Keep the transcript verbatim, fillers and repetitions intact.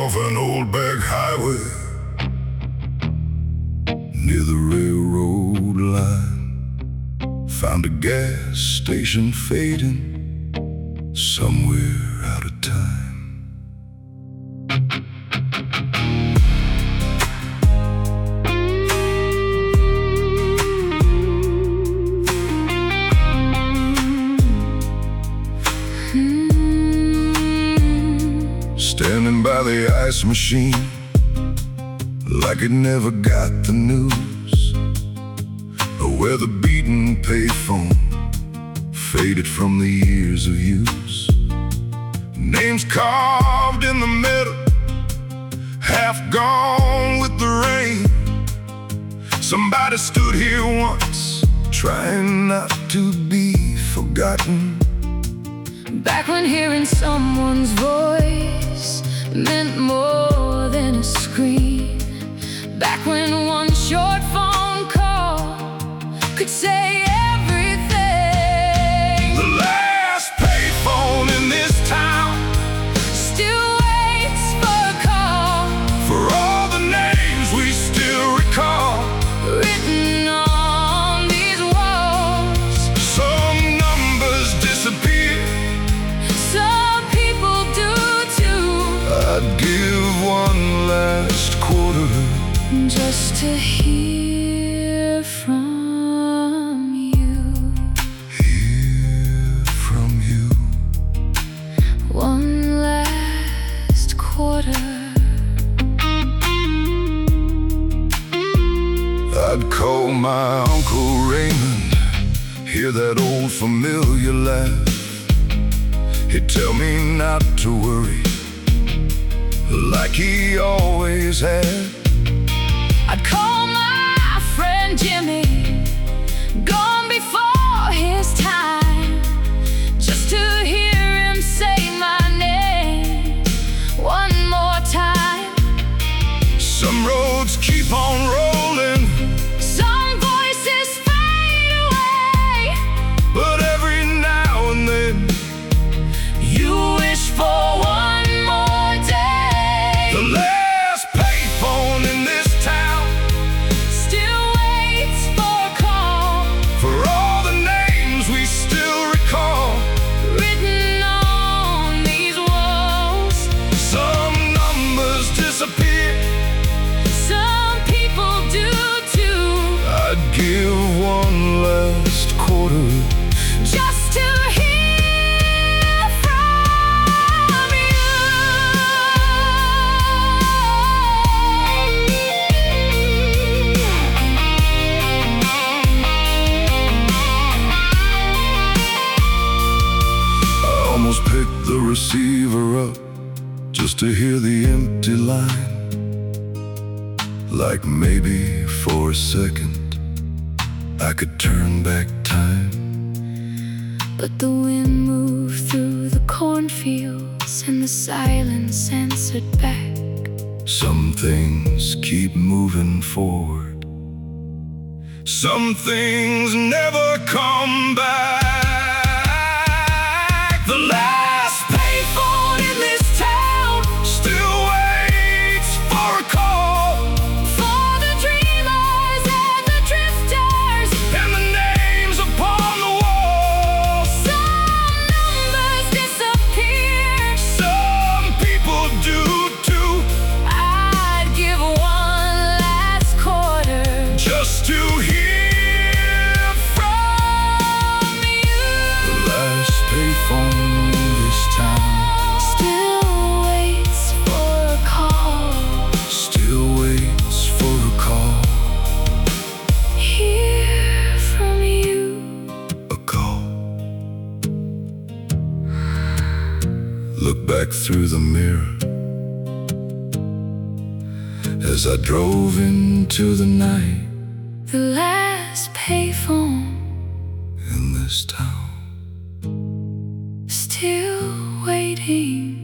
off an old back highway near the railroad line. Found a gas station fading somewhere out of time. Standing by the ice machine like it never got the news, or where the beaten payphone faded from the years of use. Names carved in the middle, half gone with the rain. Somebody stood here once, trying not to be forgotten. Back when hearing someone's voice meant more than a scream. Back when one short phone call could say everything. The last payphone in this town still waits for a call, for all the names we still recall, written on these walls. Some numbers disappear, some people do too. I'd give one last quarter just to hear from you. Hear from you. One last quarter. I'd call my Uncle Raymond, hear that old familiar laugh. He'd tell me not to worry, like he always had. I'd call my friend Jimmy, gone before his time, just to hear him say my name one more time. Some roads keep on rolling, some voices fade away, but every now and then you wish for one more day. the last payphone in this town still waits for a call, for all the names we still recall, written on these walls. some numbers disappear, Some people do too, I'd give one last quarter just to hear from you. I almost picked the receiver up just to hear the empty line. Like maybe for a second I could turn back time. But the wind moved through the cornfields and the silence answered back. Some things keep moving forward, some things never come back. The last payphone in this town still waits for a call, For the dreamers and the drifters, and the names upon the wall. some numbers disappear. Some people do too, I'd give one last quarter just to hear from you. The last payphone in this town still waits for a call, still waits for a call, hear from you. a call. Look back through the mirror as I drove into the night The last payphone in this town. still waiting.